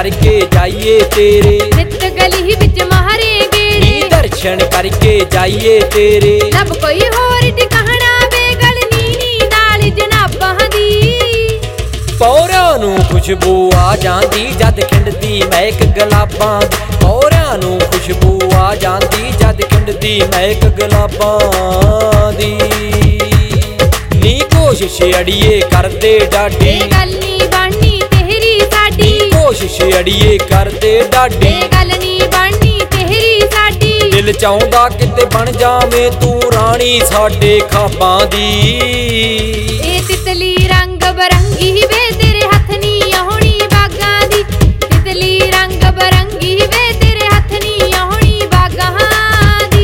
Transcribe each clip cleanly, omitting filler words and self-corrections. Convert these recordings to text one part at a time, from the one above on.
करके जाइए तेरे, नित गली विच मारे गेड़े, दर्शन करके जाइए तेरे। लब कोई होर ठिकाना वे गल नीनी नाल जनाबां दी। पौरां नूं खुशबू आ जांदी जद खिंडदी महक गुलाबां दी, पौरां नूं खुशबू आ जांदी जद खिंडदी महक गुलाबां दी। नी कोशिश अड़िए करदे डाडी, गल नी बननी तेरी साडी, कोशिश अड़िए करदे डाडी, गल नी बननी तेरी साडी। दिल चाहुंदा किते बन जावे तू रानी साडे खाबां दी। ए तितली रंग बरंगी वे तेरे हथ नी आउणी बागां दी, तितली रंग बरंगी वे तेरे हथ नी आउणी बागां दी।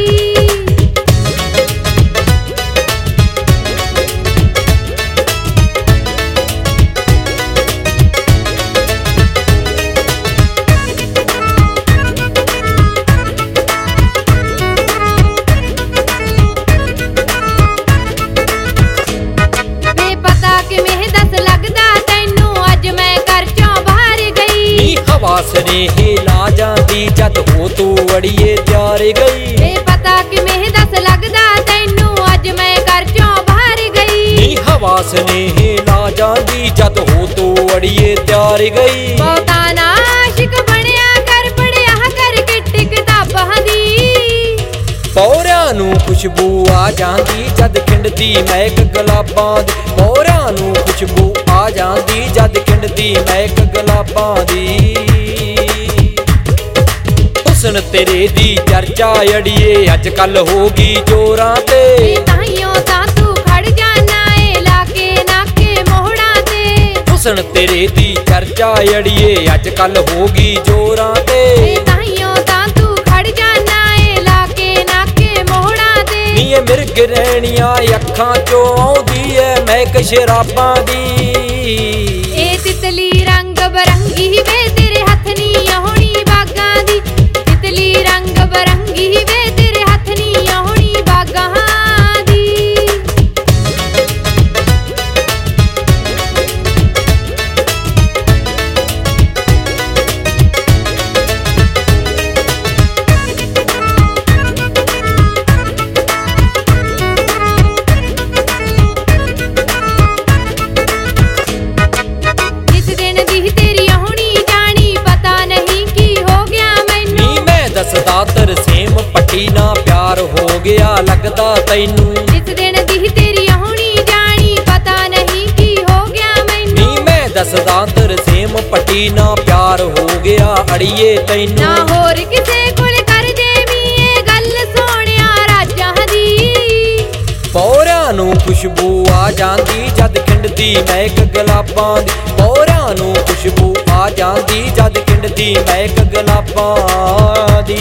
वे पता कि मैं दस लगदा तैनू अज मैं घर चों बाहर गई, हवा स्नेहे ला जांदी जद हो तू अड़िए त्यार गई। वे पता कि मैं दस लगदा तैनू अज मैं घर चों बाहर गई। हवा स्नेहे ला जांदी जद हो तू अड़िए त्यार गई। बहुता ना आशिक बनया कर पढ़िया कर किट किताबां दी। पौरां नूं खुशबू आ जांदी जद खिंडदी महक गुलाबां दी, पौरां नूं खुशबू आ जांदी जद खिंडदी महक गुलाबां दी। हुस्न तेरे दी चर्चा अड़िए अज कल होगी जोरां ते, ताइयों तां तू खड़ जाना ए लाके नाके मोहड़ा ते। हुस्न तेरे दी चर्चा अड़िए अज कल होगी जोरां ते, ताइयों तां तू खड़ जाना ए लाके नाके मोहड़ा ते। नीए मिर्ग रैणियां अखां चों आउंदी ऐ महक शराबां दी। ए तितली रंग बरंगी वे तेरे हथ नी आउणी बागां दी, तितली रंग बरंगी वे तेरे हथ नी आउणी बागां दी। जिस दिन दी तेरी आउणी जानी पता नहीं की हो गया मैनू। नी मैं दसदा तरसेम पट्टी ना प्यार हो गया लगदा तैनू। जिस दिन दी तेरी आउणी जानी पता नहीं की हो गया मैनू। नी मैं दसदा तरसेम पट्टी ना प्यार हो गया अड़िए ना तैनू। होर किसे कोल कर देवी ए गल सोहणिया राजां दी। पौरां नूं खुशबू आ जांदी जद खिंडदी महक गुलाबां दी, पौरां नूं खुशबू आ जांदी जद खिंडदी महक गुलाबां दी।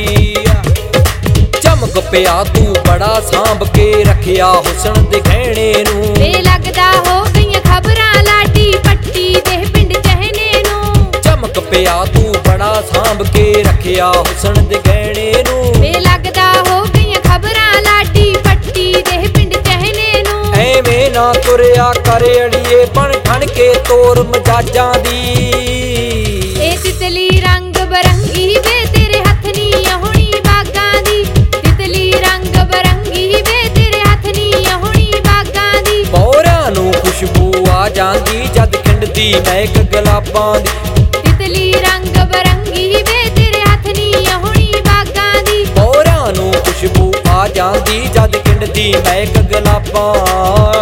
चमक पिया तू बड़ा सांभ के रखिया हुस्न दे गहणे नूं, वे लगदा हो गईयां खबरां लाडी पट्टी दे पिंड चहने नूं। चमक पिया तू बड़ा सांभ के रखिया हुस्न दे गहणे नूं। वे लगदा हो गईयां खबरां लाडी पट्टी दे पिंड चहने नूं। ਐਵੇਂ ਨਾ ਤੁਰਿਆ ਕਰ ਅੜੀਏ ਬਣ ਠਣ ਕੇ ਤੋਰ ਮਜਾਜਾਂ ਦੀ। ए तितली रंग बरंगी वे तेरे हथ नी आउणी बागां दी, तितली रंग बरंगी वे तेरे हथ नी आउणी बागां दी। ਪੌਰਾਂ ਨੂੰ ਖੁਸ਼ਬੂ ਆ ਜਾਂਦੀ ਜਦ ਖਿੰਡਦੀ ਮਹਿਕ ਗੁਲਾਬਾਂ ਦੀ, तितली रंग बरंगी वे तेरे हथ नी आउणी बागां दी। ਪੌਰਾਂ ਨੂੰ ਖੁਸ਼ਬੂ ਆ ਜਾਂਦੀ ਜਦ ਖਿੰਡਦੀ ਮਹਿਕ ਗੁਲਾਬਾਂ